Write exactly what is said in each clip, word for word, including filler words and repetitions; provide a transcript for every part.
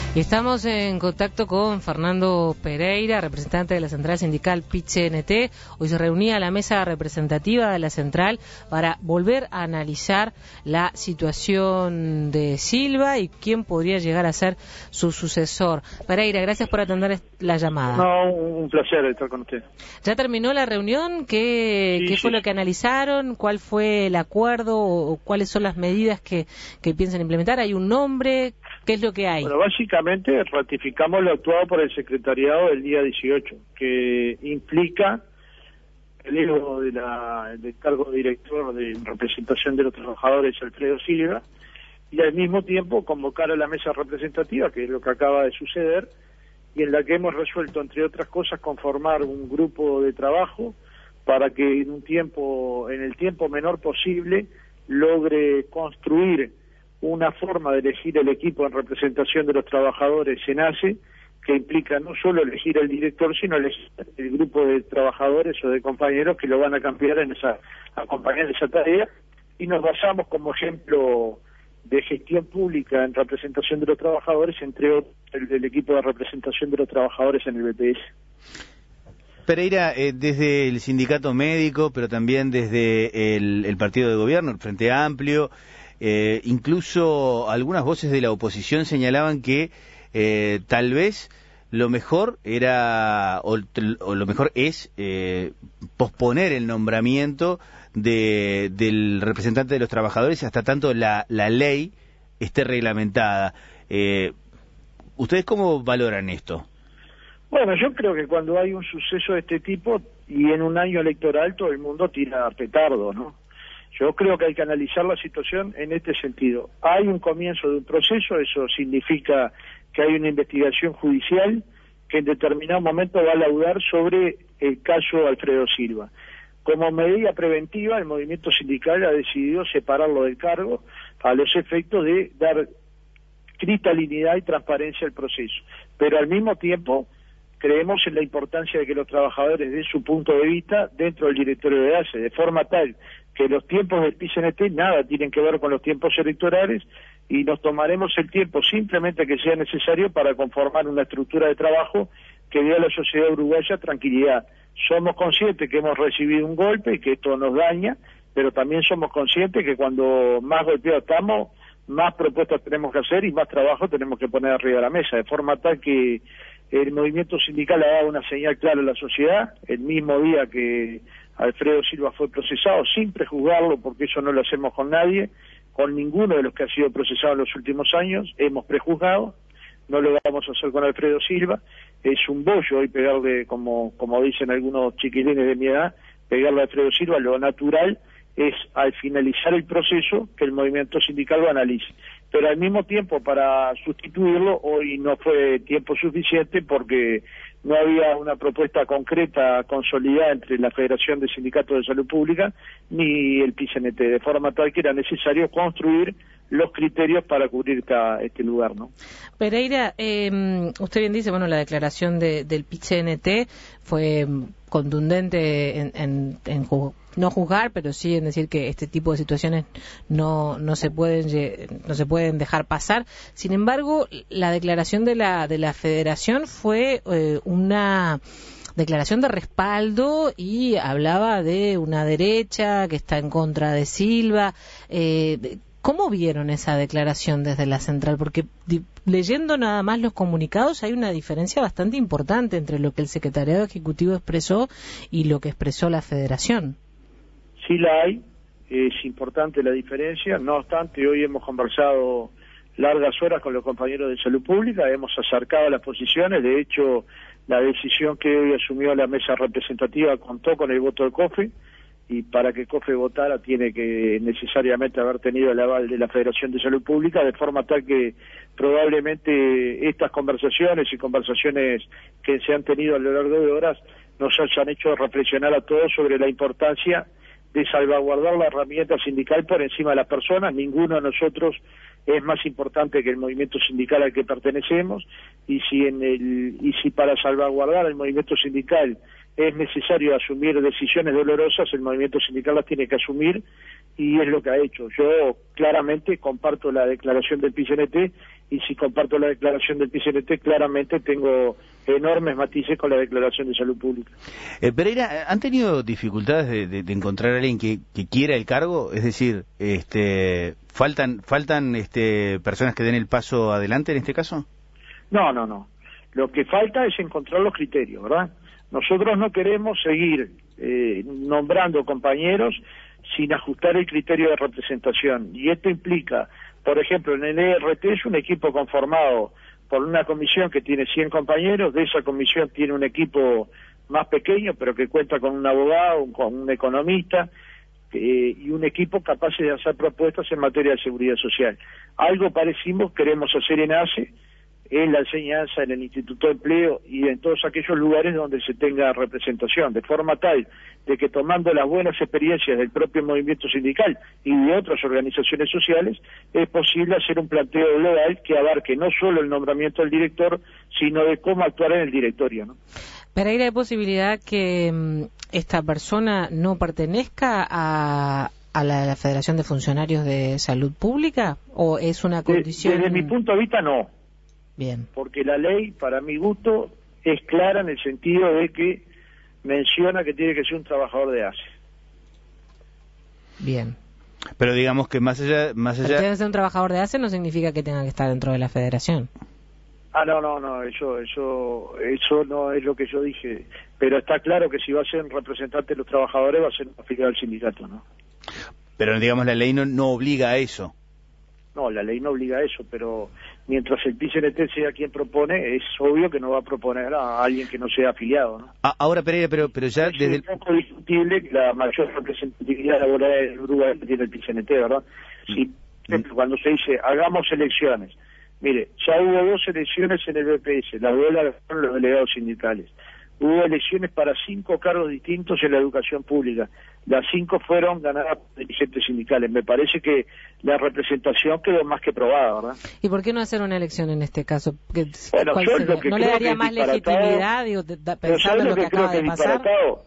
Y estamos en contacto con Fernando Pereira, representante de la central sindical P I C N T. Hoy se reunía la mesa representativa de la central para volver a analizar la situación de Silva y quién podría llegar a ser su sucesor. Pereira, gracias por atender la llamada. No, un placer estar con usted. ¿Ya terminó la reunión? ¿Qué, sí, ¿qué fue sí. lo que analizaron? ¿Cuál fue el acuerdo o cuáles son las medidas que, que piensan implementar? ¿Hay un nombre? ¿Qué es lo que hay? Bueno, básicamente ratificamos lo actuado por el secretariado del día dieciocho, que implica el ego de la, del cargo de director de representación de los trabajadores, Alfredo Silva, y al mismo tiempo convocar a la mesa representativa, que es lo que acaba de suceder, y en la que hemos resuelto, entre otras cosas, conformar un grupo de trabajo para que en un tiempo, en el tiempo menor posible, logre construir una forma de elegir el equipo en representación de los trabajadores en ACE, que implica no solo elegir el director, sino elegir el grupo de trabajadores o de compañeros que lo van a cambiar en esa, acompañar en esa tarea, y nos basamos como ejemplo de gestión pública en representación de los trabajadores, entre otros el del equipo de representación de los trabajadores en el B P S. Pereira, eh, desde el sindicato médico, pero también desde el, el partido de gobierno, el Frente Amplio, Eh, incluso algunas voces de la oposición señalaban que eh, tal vez lo mejor era o, o lo mejor es eh, posponer el nombramiento de, del representante de los trabajadores hasta tanto la, la ley esté reglamentada. Eh, ¿Ustedes cómo valoran esto? Bueno, yo creo que cuando hay un suceso de este tipo y en un año electoral todo el mundo tira petardo, ¿no? Yo creo que hay que analizar la situación en este sentido. Hay un comienzo de un proceso, eso significa que hay una investigación judicial que en determinado momento va a laudar sobre el caso Alfredo Silva. Como medida preventiva, el movimiento sindical ha decidido separarlo del cargo a los efectos de dar cristalinidad y transparencia al proceso. Pero al mismo tiempo creemos en la importancia de que los trabajadores den su punto de vista dentro del directorio de ACE, de forma tal que los tiempos del P I C N T nada tienen que ver con los tiempos electorales y nos tomaremos el tiempo simplemente que sea necesario para conformar una estructura de trabajo que dé a la sociedad uruguaya tranquilidad. Somos conscientes que hemos recibido un golpe y que esto nos daña, pero también somos conscientes que cuando más golpeados estamos, más propuestas tenemos que hacer y más trabajo tenemos que poner arriba de la mesa, de forma tal que el movimiento sindical ha dado una señal clara a la sociedad, el mismo día que Alfredo Silva fue procesado, sin prejuzgarlo, porque eso no lo hacemos con nadie, con ninguno de los que ha sido procesado en los últimos años, hemos prejuzgado, no lo vamos a hacer con Alfredo Silva, es un bollo hoy pegarle, como, como dicen algunos chiquilines de mi edad, pegarle a Alfredo Silva, lo natural es al finalizar el proceso que el movimiento sindical lo analice. Pero al mismo tiempo, para sustituirlo, hoy no fue tiempo suficiente porque no había una propuesta concreta, consolidada entre la Federación de Sindicatos de Salud Pública ni el P I C N T, de forma tal que era necesario construir los criterios para cubrir esta, este lugar, ¿no? Pereira, eh, usted bien dice, bueno, la declaración de, del P I C N T fue contundente en, en, en ju no juzgar, pero sí en decir que este tipo de situaciones no no se pueden no se pueden dejar pasar. Sin embargo, la declaración de la de la Federación fue eh, una declaración de respaldo y hablaba de una derecha que está en contra de Silva. Eh, ¿Cómo vieron esa declaración desde la central? Porque leyendo nada más los comunicados hay una diferencia bastante importante entre lo que el secretariado ejecutivo expresó y lo que expresó la Federación. Sí la hay, es importante la diferencia, no obstante hoy hemos conversado largas horas con los compañeros de salud pública, hemos acercado las posiciones, de hecho la decisión que hoy asumió la mesa representativa contó con el voto de COFE, y para que COFE votara tiene que necesariamente haber tenido el aval de la Federación de Salud Pública, de forma tal que probablemente estas conversaciones y conversaciones que se han tenido a lo largo de horas nos hayan hecho reflexionar a todos sobre la importancia de salvaguardar la herramienta sindical por encima de las personas. Ninguno de nosotros es más importante que el movimiento sindical al que pertenecemos, y si en el y si para salvaguardar el movimiento sindical es necesario asumir decisiones dolorosas, el movimiento sindical las tiene que asumir y es lo que ha hecho. Yo claramente comparto la declaración del P C N T, y si comparto la declaración del P C N T, claramente tengo enormes matices con la declaración de salud pública. Eh, Pereira, ¿han tenido dificultades de, de, de encontrar a alguien que, que quiera el cargo? Es decir, este, ¿faltan faltan este, personas que den el paso adelante en este caso? No, no, no. Lo que falta es encontrar los criterios, ¿verdad? Nosotros no queremos seguir eh, nombrando compañeros sin ajustar el criterio de representación. Y esto implica, por ejemplo, en el E R T es un equipo conformado por una comisión que tiene cien compañeros, de esa comisión tiene un equipo más pequeño, pero que cuenta con un abogado, con un economista, eh, y un equipo capaz de hacer propuestas en materia de seguridad social. Algo parecido queremos hacer en ACE, en la enseñanza, en el Instituto de Empleo y en todos aquellos lugares donde se tenga representación, de forma tal de que tomando las buenas experiencias del propio movimiento sindical y de otras organizaciones sociales, es posible hacer un planteo global que abarque no solo el nombramiento del director, sino de cómo actuar en el directorio, ¿no? Pereira, ¿hay posibilidad que um, esta persona no pertenezca a, a la, la Federación de Funcionarios de Salud Pública? ¿O es una condición...? De, desde mi punto de vista, no. Bien. Porque la ley, para mi gusto, es clara en el sentido de que menciona que tiene que ser un trabajador de ACE. Bien. Pero digamos que más allá... más allá... Pero tiene que ser un trabajador de ACE no significa que tenga que estar dentro de la federación. Ah, no, no, no, eso, eso, eso no es lo que yo dije. Pero está claro que si va a ser un representante de los trabajadores, va a ser un afiliado del sindicato, ¿no? Pero digamos la ley no, no obliga a eso. No, la ley no obliga a eso, pero mientras el P C N T sea quien propone, es obvio que no va a proponer a alguien que no sea afiliado, ¿no? Ah, ahora, Pereira, pero, pero ya es desde... Es un poco discutible que la mayor representatividad laboral del Uruguay que tiene el P C N T, ¿verdad? Si, por ejemplo, cuando se dice, hagamos elecciones, mire, ya hubo dos elecciones en el B P S, las dos las fueron los delegados sindicales. Hubo elecciones para cinco cargos distintos en la educación pública. Las cinco fueron ganadas por dirigentes sindicales. Me parece que la representación quedó más que probada, ¿verdad? ¿Y por qué no hacer una elección en este caso? Bueno, yo lo que ¿No le daría más legitimidad, digo, pensando en lo que, que acaba de pasar?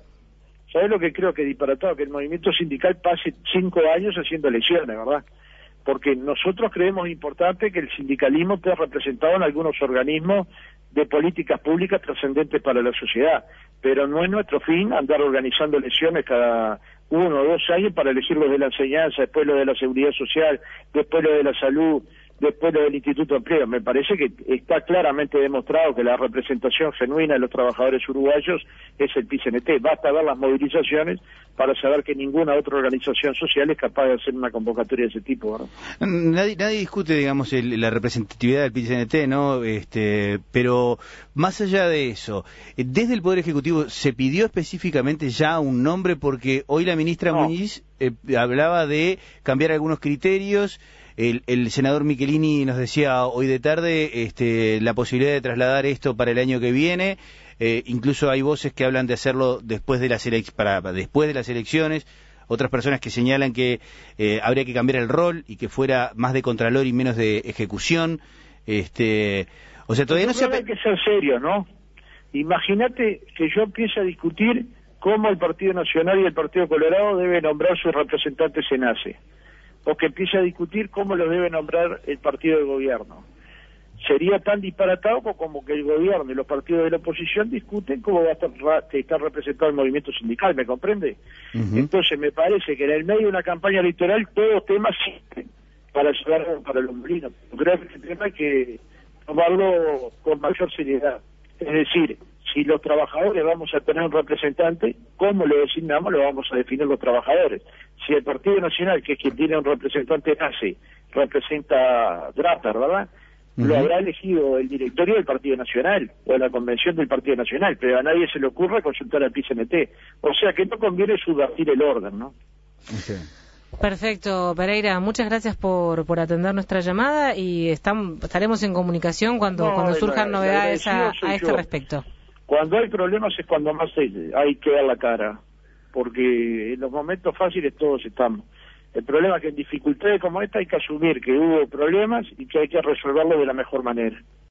¿Sabes lo que creo que es disparatado? Que el movimiento sindical pase cinco años haciendo elecciones, ¿verdad? Porque nosotros creemos importante que el sindicalismo esté representado en algunos organismos de políticas públicas trascendentes para la sociedad, pero no es nuestro fin andar organizando elecciones cada uno o dos años para elegir los de la enseñanza, después los de la seguridad social, después los de la salud, después lo del Instituto de Empleo. Me parece que está claramente demostrado que la representación genuina de los trabajadores uruguayos es el P C N T. Basta ver las movilizaciones para saber que ninguna otra organización social es capaz de hacer una convocatoria de ese tipo, ¿verdad? Nadie, nadie discute, digamos, el, la representatividad del P C N T, ¿no? Este, pero más allá de eso, desde el Poder Ejecutivo se pidió específicamente ya un nombre, porque hoy la ministra no. Muñiz eh, hablaba de cambiar algunos criterios. El, el senador Michelini nos decía hoy de tarde este, la posibilidad de trasladar esto para el año que viene. Eh, incluso hay voces que hablan de hacerlo después de las elec- para, para después de las elecciones. Otras personas que señalan que eh, habría que cambiar el rol y que fuera más de contralor y menos de ejecución. Este, o sea, todavía no se... Hay que ser serio, ¿no? Imagínate que yo empiece a discutir cómo el Partido Nacional y el Partido Colorado deben nombrar sus representantes en ACE, o que empiece a discutir cómo los debe nombrar el partido de gobierno. Sería tan disparatado como que el gobierno y los partidos de la oposición discuten cómo va a estar, estar representado el movimiento sindical, ¿me comprende? Uh-huh. Entonces me parece que en el medio de una campaña electoral todos temas sirven para llevar para los molinos. Creo que este tema hay que tomarlo con mayor seriedad. Es decir, si los trabajadores vamos a tener un representante, ¿cómo lo designamos? Lo vamos a definir los trabajadores. Si el Partido Nacional, que es quien tiene un representante nace, representa Draper, ¿verdad? Uh-huh. Lo habrá elegido el directorio del Partido Nacional o la convención del Partido Nacional, pero a nadie se le ocurre consultar al P C N T. O sea que no conviene subvertir el orden, ¿no? Okay. Perfecto, Pereira, muchas gracias por, por atender nuestra llamada y estamos, estaremos en comunicación cuando, no, cuando surjan la, novedades la a, a este yo. respecto. Cuando hay problemas es cuando más hay que dar la cara, porque en los momentos fáciles todos estamos. El problema es que en dificultades como esta hay que asumir que hubo problemas y que hay que resolverlos de la mejor manera.